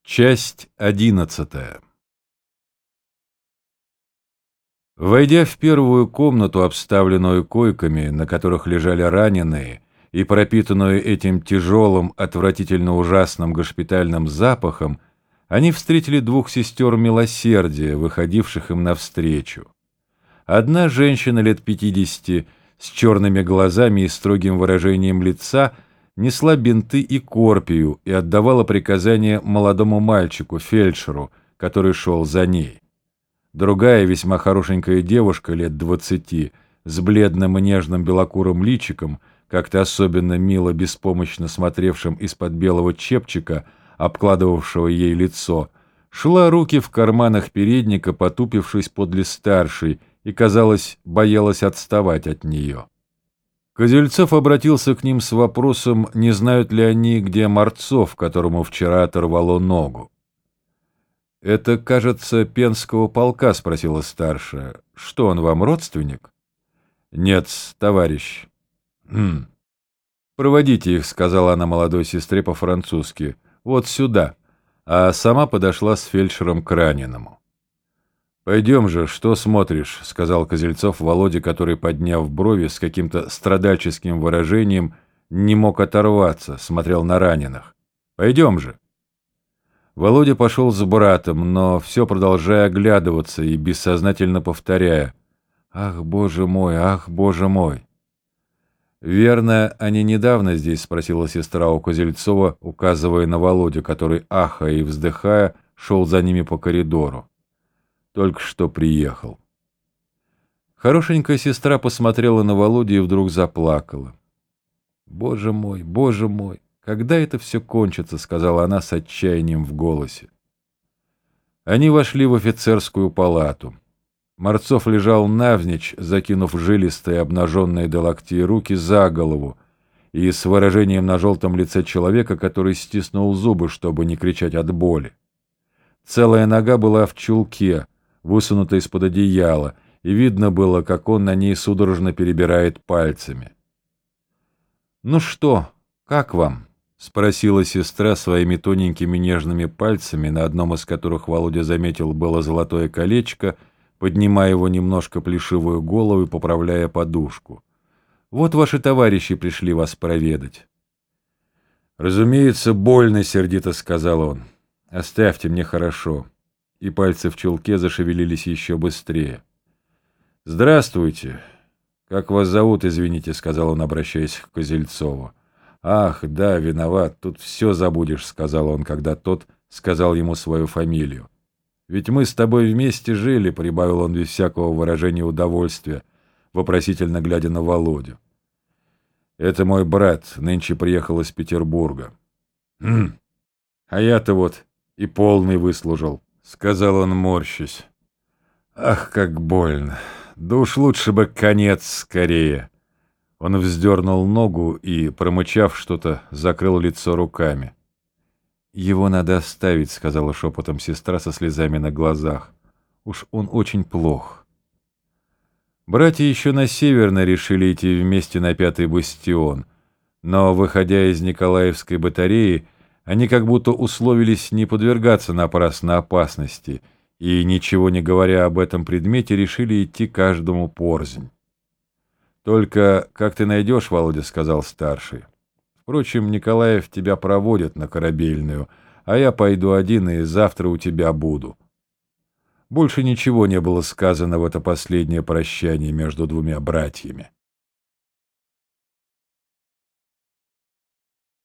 Часть 11. Войдя в первую комнату, обставленную койками, на которых лежали раненые, и пропитанную этим тяжелым, отвратительно ужасным госпитальным запахом, они встретили двух сестер милосердия, выходивших им навстречу. Одна женщина лет 50, с черными глазами и строгим выражением лица, несла бинты и корпию и отдавала приказания молодому мальчику, фельдшеру, который шел за ней. Другая, весьма хорошенькая девушка лет 20, с бледным и нежным белокурым личиком, как-то особенно мило беспомощно смотревшим из-под белого чепчика, обкладывавшего ей лицо, шла руки в карманах передника, потупившись подле старшей, и, казалось, боялась отставать от нее. Козельцов обратился к ним с вопросом, не знают ли они, где Марцов, которому вчера оторвало ногу. «Это, кажется, Пенского полка?» — спросила старшая. «Что, он вам родственник?» «Нет, товарищ». «Хм. Проводите их», — сказала она молодой сестре по-французски. «Вот сюда». А сама подошла с фельдшером к раненому. «Пойдем же, что смотришь?» — сказал Козельцов Володе, который, подняв брови с каким-то страдальческим выражением, не мог оторваться, смотрел на раненых. «Пойдем же». Володя пошел с братом, но все продолжая оглядываться и бессознательно повторяя: «Ах, Боже мой, ах, Боже мой!» «Верно, они недавно здесь?» — спросила сестра у Козельцова, указывая на Володю, который, ахая и вздыхая, шел за ними по коридору. «Только что приехал». Хорошенькая сестра посмотрела на Володю и вдруг заплакала. Боже мой, когда это все кончится?» — сказала она с отчаянием в голосе. Они вошли в офицерскую палату. Марцов лежал навзничь, закинув жилистые, обнаженные до локтей руки за голову, и с выражением на желтом лице человека, который стиснул зубы, чтобы не кричать от боли. Целая нога была в чулке, высунута из-под одеяла, и видно было, как он на ней судорожно перебирает пальцами. «Ну что, как вам?» — спросила сестра своими тоненькими нежными пальцами, на одном из которых Володя заметил было золотое колечко, поднимая его немножко плешивую голову и поправляя подушку. «Вот ваши товарищи пришли вас проведать». «Разумеется, больно», — сердито сказал он. «Оставьте, мне хорошо». И пальцы в чулке зашевелились еще быстрее. «Здравствуйте. Как вас зовут, извините», — сказал он, обращаясь к Козельцову. «Ах, да, виноват, тут все забудешь», — сказал он, когда тот сказал ему свою фамилию. «Ведь мы с тобой вместе жили», — прибавил он без всякого выражения удовольствия, вопросительно глядя на Володю. «Это мой брат, нынче приехал из Петербурга». «Хм, а я-то вот и полный выслужил», — сказал он, морщась. «Ах, как больно! Да уж лучше бы конец скорее!» Он вздернул ногу и, промычав что-то, закрыл лицо руками. «Его надо оставить», — сказала шепотом сестра со слезами на глазах. «Уж он очень плох». Братья еще на Северной решили идти вместе на 5-й бастион, но, выходя из Николаевской батареи, они как будто условились не подвергаться напрасно опасности и, ничего не говоря об этом предмете, решили идти каждому порознь. «Только как ты найдешь, Володя?» — сказал старший. «Впрочем, Николаев тебя проводит на Корабельную, а я пойду один и завтра у тебя буду». Больше ничего не было сказано в это последнее прощание между двумя братьями.